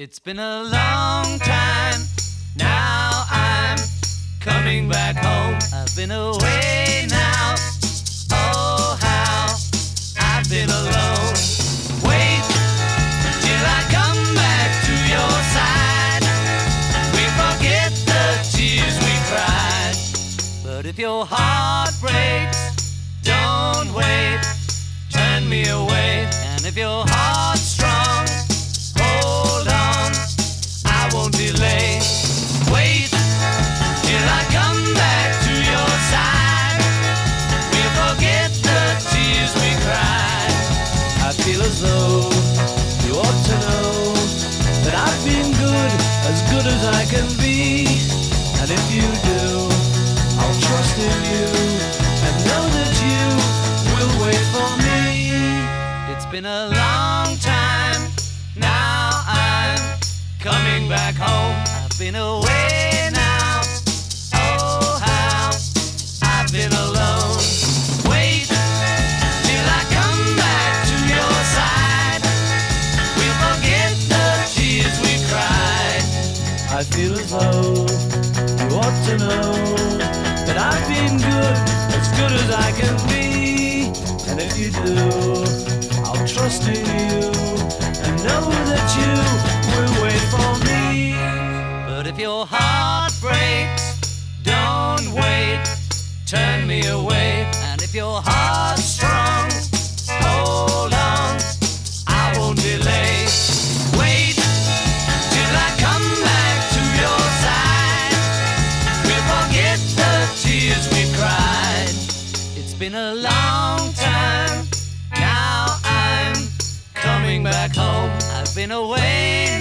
It's been a long time, now I'm coming back home. I've been away now, oh how I've been alone. Wait till I come back to your side. We forget the tears we cried. But if your heart breaks, don't wait, turn me away. And if your heart's strong, hold on, I won't delay. Wait till I come back to your side. We'll forget the tears we cried. I feel as though you ought to know that I've been good as I can be. And if you do, I'll trust in you and know that you will wait for me. It's been a long time, now I'm coming back home. I've been away now, oh how I've been alone. Wait till I come back to your side. We'll forget the tears we cried. I feel as though you ought to know that I've been good as I can be. And if you do, I'll trust in you and know that you will wait for me. But if your heart breaks, don't wait, turn me away. And if your heart's strong, hold on, I won't delay. Wait till I come back to your side. We'll forget the tears we cried. It's been a long time, now I'm coming back home. I've been away